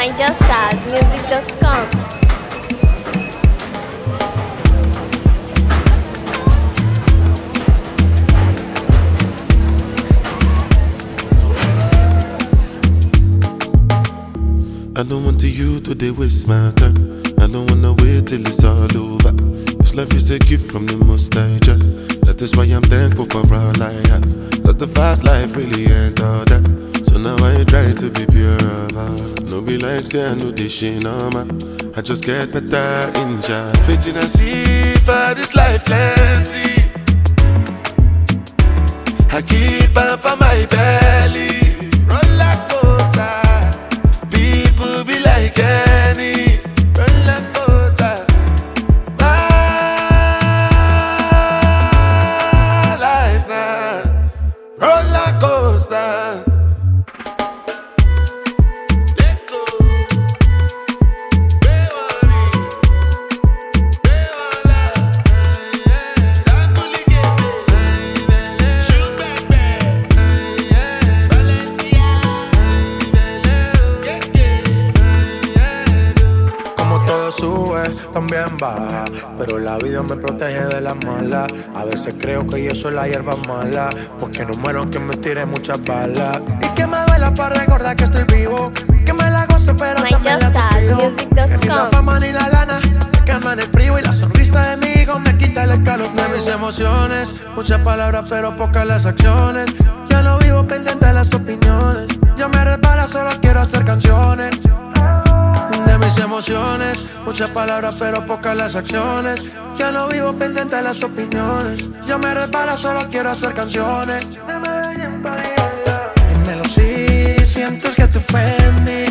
NigerStarsMusic.com. I don't want you to waste my time. I don't wanna wait till it's all over. This life is a gift from the Most High Jah. That is why I'm thankful for all I have. Cause the fast life really ain't all that. So now I try to be pure of heart. No be like say I know this shit no man. I just get better in Jah. Waiting and see for this life plenty. I keep on for my belly. Roller coaster. People be like any roller coaster. My life now, roller coaster. Let go, don't worry, sube, también baja, pero la vida me protege de las malas. A veces creo que yo soy la hierba mala, porque no muero que me tire muchas balas. Y que me duela para recordar que estoy vivo, que me la gozo pero también la sufro. Que ni la fama ni la lana me calman el frío, y la sonrisa de mi hijo me quita el escalofrío. De mis emociones, muchas palabras pero pocas las acciones. Ya no vivo pendiente de las opiniones, ya me resbala, solo quiero hacer canciones. De mis emociones, muchas palabras pero pocas las acciones. Ya no vivo pendiente de las opiniones, ya me resbala, solo quiero hacer canciones. Dímelo si sientes que te ofendí.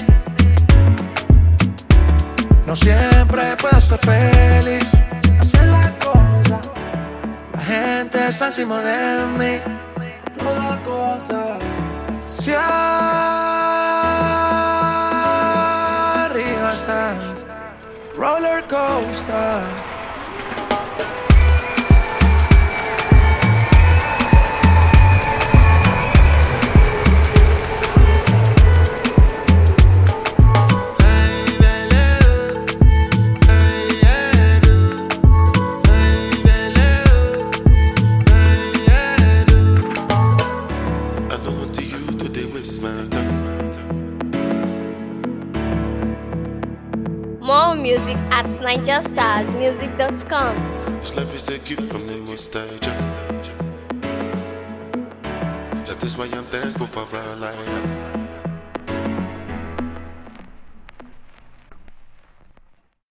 No siempre puedo estar feliz. Hacer la cosa, la gente está encima de mí. Toda cosa. Si arriba estás, roller coaster. More music at NigerStarsMusic.com. This life is a gift from the Most High Jah. That is why I'm thankful for all I have.